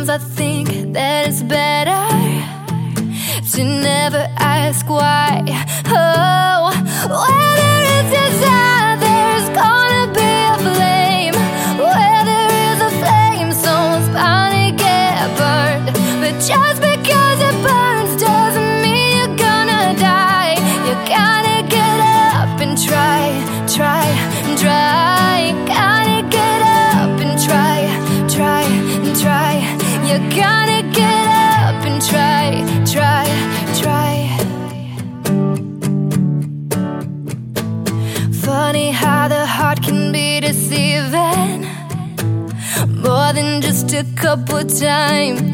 I think that it's better to never ask why. Oh, where there is desire, there's gonna be a flame. Where there is a flame, someone's bound to get burned. But just because it burns doesn't mean you're gonna die. You gotta get up and try, try, and try. Gotta get up and try, try, and try. You gotta get up and try, try, try. Funny how the heart can be deceiving, more than just a couple times.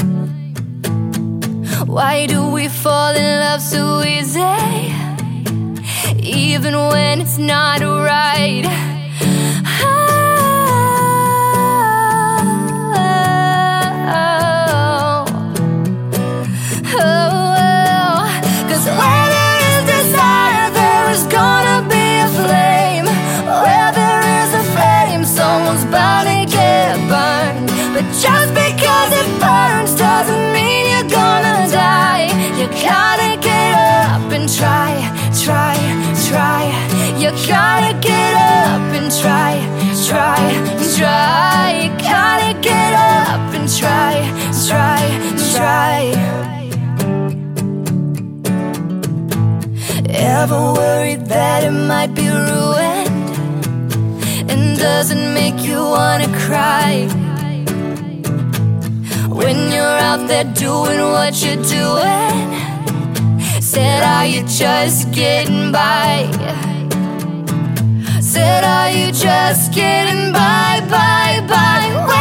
Why do we fall in love so easy, even when it's not right? Cause where there is desire, there is gonna be a flame. Where there is a flame, someone's bound to get burned. But just because it burns doesn't mean you're gonna die. You gotta get up and try, try, try. You gotta get up and try, try, try. You gotta get up and try, try, try. Ever worried that it might be ruined, and doesn't make you wanna cry? When you're out there doing what you're doing, said, are you just getting by? Said, are you just getting by, by, by?